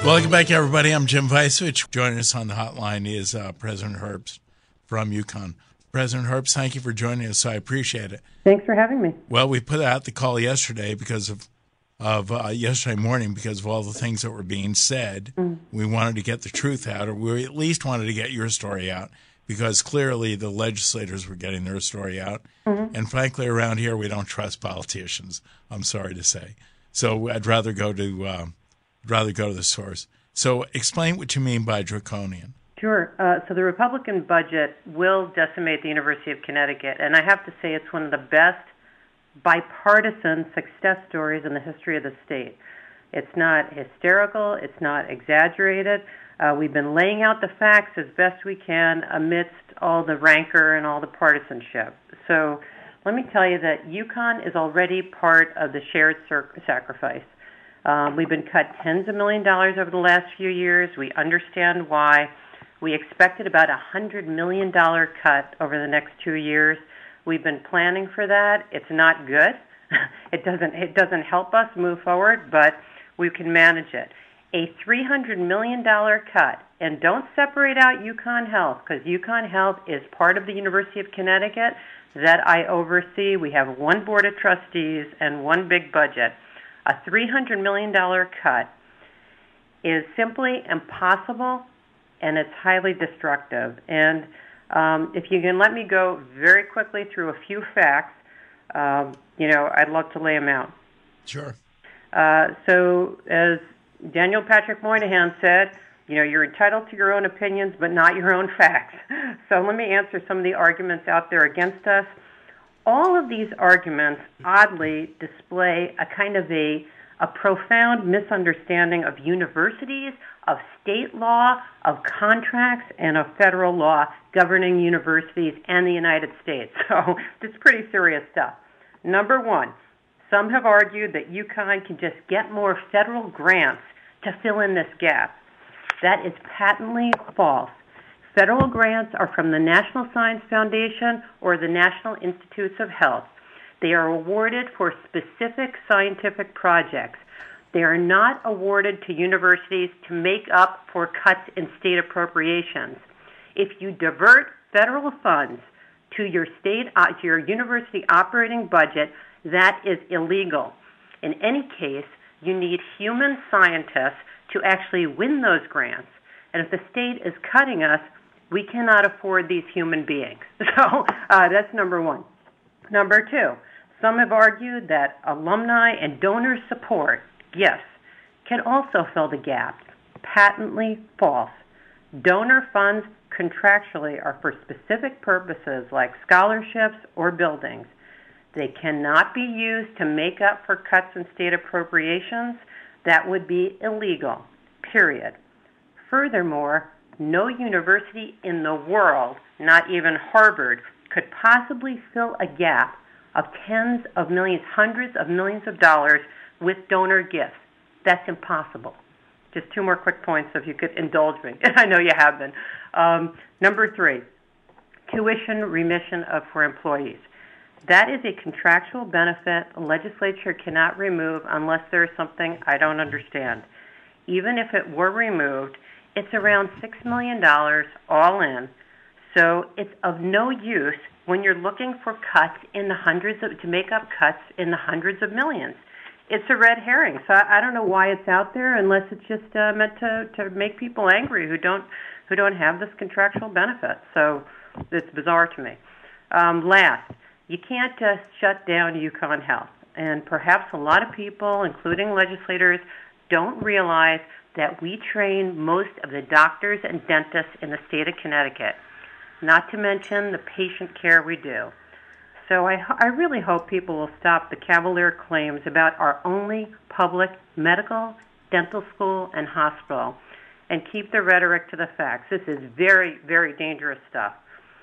Welcome back, everybody. I'm Jim Vicevich. Joining us on the hotline is President Herbst from UConn. President Herbst, thank you for joining us. I appreciate it. Thanks for having me. Well, we put out the call yesterday because of yesterday morning because of all the things that were being said. We wanted to get the truth out, or we at least wanted to get your story out, because clearly the legislators were getting their story out. And frankly, around here, we don't trust politicians, I'm sorry to say. So I'd rather go to the source. So explain what you mean by draconian. Sure. So the Republican budget will decimate the University of Connecticut, and I have to say it's one of the best bipartisan success stories in the history of the state. It's not hysterical. It's not exaggerated. We've been laying out the facts as best we can amidst all the rancor and all the partisanship. So let me tell you that UConn is already part of the shared sacrifice. We've been cut tens of millions of dollars over the last few years. We understand why. We expected about $100 million cut over the next 2 years. We've been planning for that. It's not good. It doesn't help us move forward, but we can manage it. A $300 million cut, and don't separate out UConn Health, because UConn Health is part of the University of Connecticut that I oversee. We have one board of trustees and one big budget. A $300 million cut is simply impossible, and it's highly destructive. And if you can let me go very quickly through a few facts, I'd love to lay them out. Sure. So as Daniel Patrick Moynihan said, you're entitled to your own opinions, but not your own facts. So let me answer some of the arguments out there against us. All of these arguments, oddly, display a kind of a profound misunderstanding of universities, of state law, of contracts, and of federal law governing universities and the United States. So it's pretty serious stuff. Number one, some have argued that UConn can just get more federal grants to fill in this gap. That is patently false. Federal grants are from the National Science Foundation or the National Institutes of Health. They are awarded for specific scientific projects. They are not awarded to universities to make up for cuts in state appropriations. If you divert federal funds to your university operating budget, that is illegal. In any case, you need human scientists to actually win those grants. And if the state is cutting us, we cannot afford these human beings. So that's number one. Number two, some have argued that alumni and donor support, yes, can also fill the gap. Patently false. Donor funds contractually are for specific purposes like scholarships or buildings. They cannot be used to make up for cuts in state appropriations. That would be illegal, period. Furthermore, no university in the world, not even Harvard, could possibly fill a gap of tens of millions, hundreds of millions of dollars with donor gifts. That's impossible. Just two more quick points if you could indulge me. I know you have been. Number three, tuition remission for employees. That is a contractual benefit the legislature cannot remove unless there is something I don't understand. Even if it were removed, it's around $6 million all in, so it's of no use when you're looking for cuts in the to make up cuts in the hundreds of millions. It's a red herring, so I don't know why it's out there unless it's just meant to make people angry who don't have this contractual benefit. So it's bizarre to me. Last, you can't just shut down UConn Health, and perhaps a lot of people, including legislators, don't realize that we train most of the doctors and dentists in the state of Connecticut, not to mention the patient care we do. So I really hope people will stop the cavalier claims about our only public medical, dental school, and hospital and keep the rhetoric to the facts. This is very, very dangerous stuff.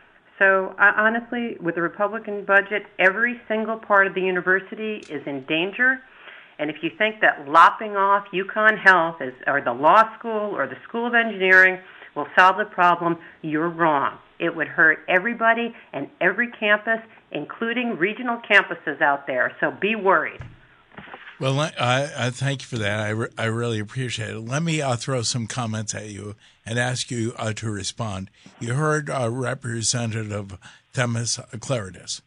So honestly, with the Republican budget, every single part of the university is in danger. And if you think that lopping off UConn Health or the law school or the School of Engineering will solve the problem, you're wrong. It would hurt everybody and every campus, including regional campuses out there. So be worried. Well, I thank you for that. I really appreciate it. Let me throw some comments at you and ask you to respond. You heard Representative Themis Claridis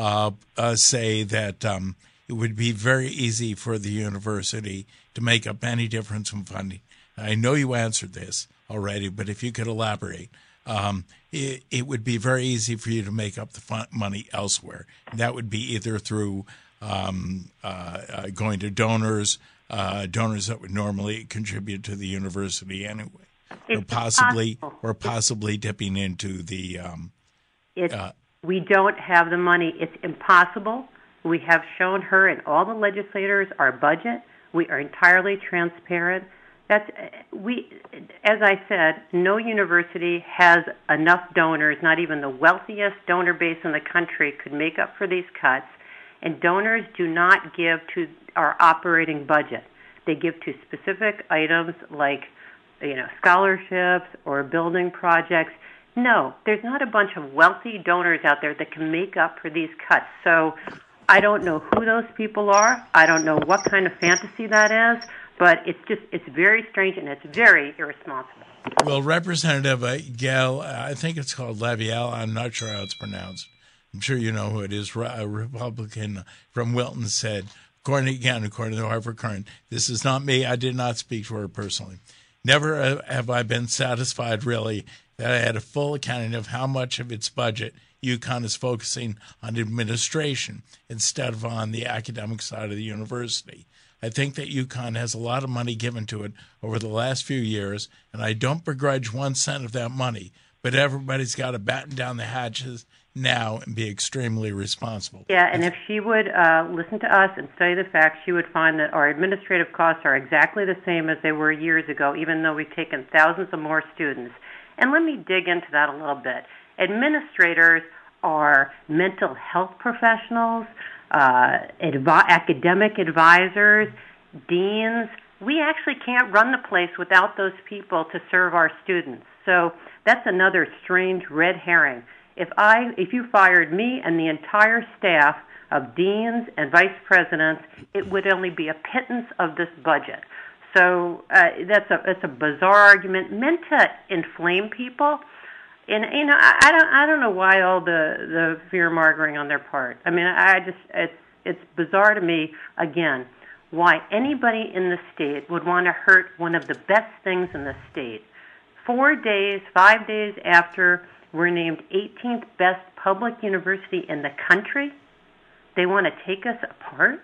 say that it would be very easy for the university to make up any difference in funding. I know you answered this already, but if you could elaborate. It would be very easy for you to make up the money elsewhere. That would be either through going to donors that would normally contribute to the university anyway, or possibly dipping into the. We don't have the money. It's impossible. We have shown her and all the legislators our budget. We are entirely transparent. As I said, no university has enough donors. Not even the wealthiest donor base in the country could make up for these cuts. And donors do not give to our operating budget. They give to specific items like, scholarships or building projects. No, there's not a bunch of wealthy donors out there that can make up for these cuts. So I don't know who those people are. I don't know what kind of fantasy that is. But it's very strange and it's very irresponsible. Well, Representative Gail, I think it's called Lavielle. I'm not sure how it's pronounced. I'm sure you know who it is. A Republican from Wilton said, according to the Hartford Courant, this is not me. I did not speak to her personally. Never have I been satisfied, really, that I had a full accounting of how much of its budget UConn is focusing on administration instead of on the academic side of the university. I think that UConn has a lot of money given to it over the last few years, and I don't begrudge 1 cent of that money, but everybody's got to batten down the hatches now and be extremely responsible. Yeah, and if she would listen to us and study the facts, she would find that our administrative costs are exactly the same as they were years ago, even though we've taken thousands of more students. And let me dig into that a little bit. Administrators are mental health professionals, academic advisors, deans. We actually can't run the place without those people to serve our students. So that's another strange red herring. If you fired me and the entire staff of deans and vice presidents, it would only be a pittance of this budget. So that's a bizarre argument meant to inflame people. And I don't know why all the fear mongering on their part. I mean, it's bizarre to me again why anybody in the state would want to hurt one of the best things in the state. 5 days after we're named 18th best public university in the country, they want to take us apart.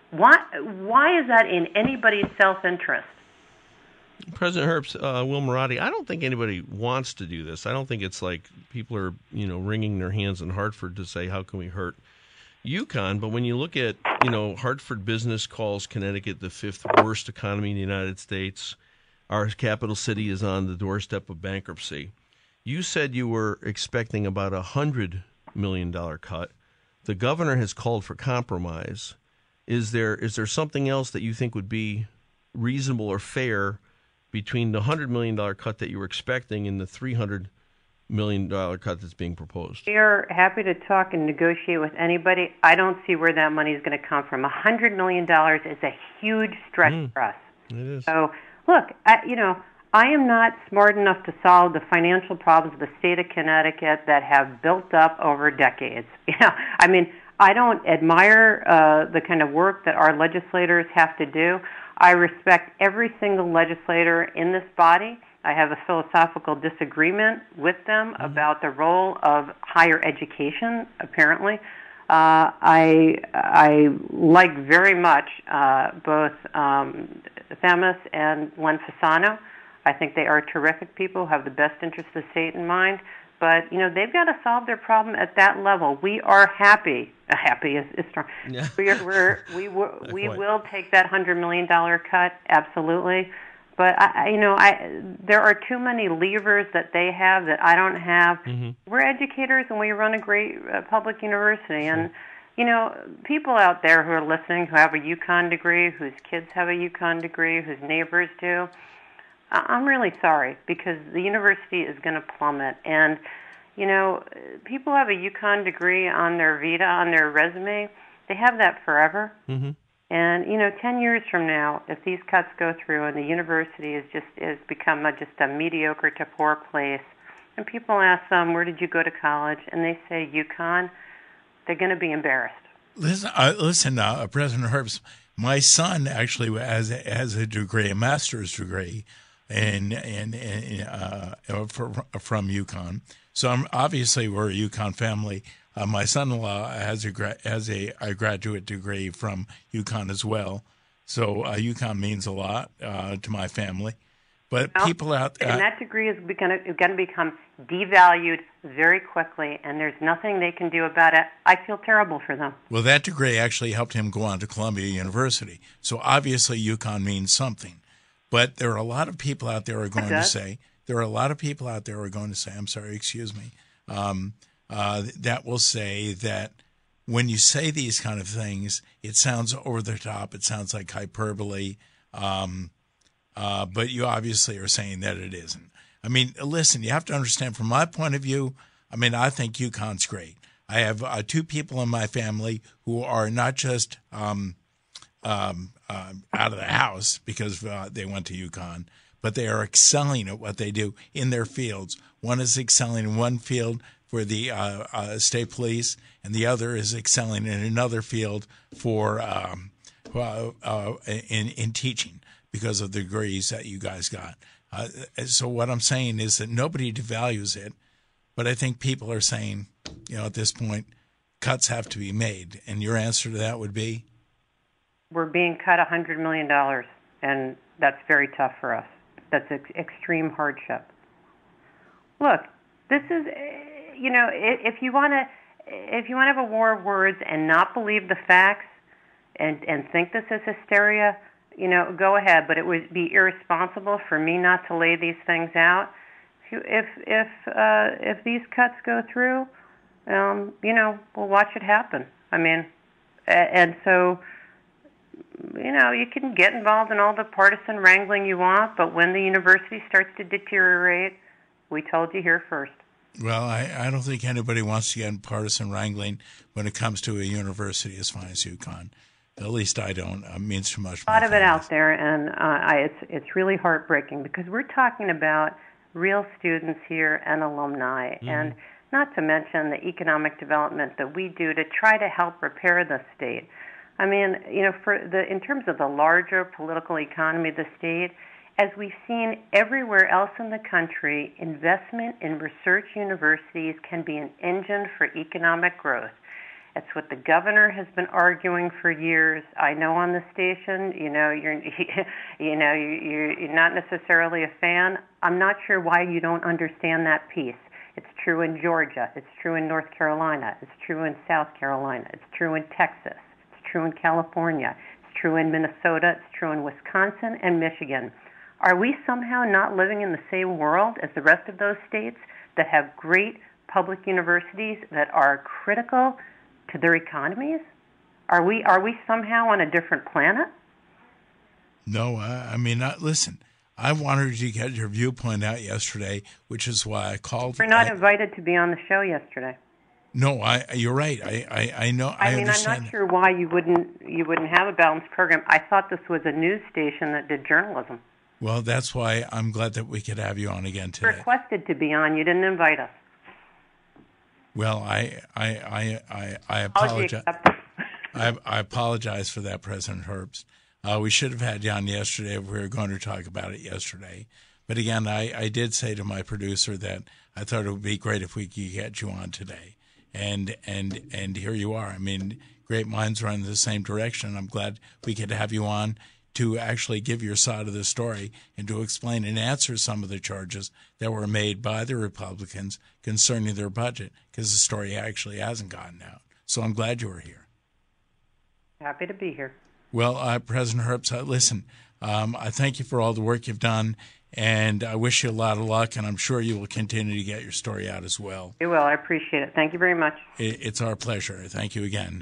Why is that in anybody's self-interest? President Herbst, Will Marotti, I don't think anybody wants to do this. I don't think it's like people are, wringing their hands in Hartford to say, how can we hurt UConn? But when you look at, Hartford Business calls Connecticut the 5th worst economy in the United States. Our capital city is on the doorstep of bankruptcy. You said you were expecting about $100 million cut. The governor has called for compromise. Is there something else that you think would be reasonable or fair between the $100 million cut that you were expecting and the $300 million cut that's being proposed? We are happy to talk and negotiate with anybody. I don't see where that money is going to come from. $100 million is a huge stretch for us. It is. So, look, I am not smart enough to solve the financial problems of the state of Connecticut that have built up over decades. I don't admire the kind of work that our legislators have to do. I respect every single legislator in this body. I have a philosophical disagreement with them about the role of higher education, apparently. I like very much both Themis and Len Fasano. I think they are terrific people who have the best interest of the state in mind. But, they've got to solve their problem at that level. We are happy. Happy is strong. Yeah. We will take that $100 million cut, absolutely. But, there are too many levers that they have that I don't have. Mm-hmm. We're educators and we run a great public university. And, people out there who are listening who have a UConn degree, whose kids have a UConn degree, whose neighbors do, I'm really sorry because the university is going to plummet. And, people have a UConn degree on their vita, on their resume. They have that forever. Mm-hmm. And 10 years from now, if these cuts go through and the university is become just a mediocre to poor place, and people ask them, "Where did you go to college?" and they say UConn, they're going to be embarrassed. Listen, President Herbst, my son actually has a degree, a master's degree, from UConn. So obviously we're a UConn family. My son-in-law has a graduate degree from UConn as well. So UConn means a lot to my family. But people out there, and that degree is going to become devalued very quickly, and there's nothing they can do about it. I feel terrible for them. Well, that degree actually helped him go on to Columbia University. So obviously UConn means something. But there are a lot of people out there who are going to say, I'm sorry, excuse me, that will say that when you say these kind of things, it sounds over the top. It sounds like hyperbole. But you obviously are saying that it isn't. I mean, listen, you have to understand from my point of view, I think UConn's great. I have two people in my family who are not just out of the house because they went to UConn, but they are excelling at what they do in their fields. One is excelling in one field for the state police, and the other is excelling in another field for in teaching because of the degrees that you guys got. So what I'm saying is that nobody devalues it, but I think people are saying, at this point, cuts have to be made. And your answer to that would be? We're being cut $100 million, and that's very tough for us. That's extreme hardship. Look, this is, if you want to have a war of words and not believe the facts and think this is hysteria, go ahead. But it would be irresponsible for me not to lay these things out. If these cuts go through, we'll watch it happen. And so, you can get involved in all the partisan wrangling you want, but when the university starts to deteriorate, we told you here first. Well, I don't think anybody wants to get in partisan wrangling when it comes to a university as fine as UConn. At least I don't. It means too much. A lot of it out there, and it's really heartbreaking because we're talking about real students here and alumni, and not to mention the economic development that we do to try to help repair the state. In terms of the larger political economy of the state, as we've seen everywhere else in the country, investment in research universities can be an engine for economic growth. That's what the governor has been arguing for years. I know on the station, you're not necessarily a fan. I'm not sure why you don't understand that piece. It's true in Georgia. It's true in North Carolina. It's true in South Carolina. It's true in Texas. It's true in California. It's true in Minnesota. It's true in Wisconsin and Michigan. Are we somehow not living in the same world as the rest of those states that have great public universities that are critical to their economies? Are we somehow on a different planet? No, listen, I wanted to get your viewpoint out yesterday, which is why I called. We're not invited to be on the show yesterday. No, you're right. I know. I understand. I'm not sure why you wouldn't have a balanced program. I thought this was a news station that did journalism. Well, that's why I'm glad that we could have you on again today. Requested to be on. You didn't invite us. Well, I apologize. I apologize for that, President Herbst. We should have had you on yesterday if we were going to talk about it yesterday. But again, I did say to my producer that I thought it would be great if we could get you on today. And here you are. Great minds run in the same direction. I'm glad we could have you on to actually give your side of the story and to explain and answer some of the charges that were made by the Republicans concerning their budget, because the story actually hasn't gotten out. So I'm glad you were here. Happy to be here. Well, President Herbst, listen, I thank you for all the work you've done, and I wish you a lot of luck, and I'm sure you will continue to get your story out as well. You will. I appreciate it. Thank you very much. It's our pleasure. Thank you again.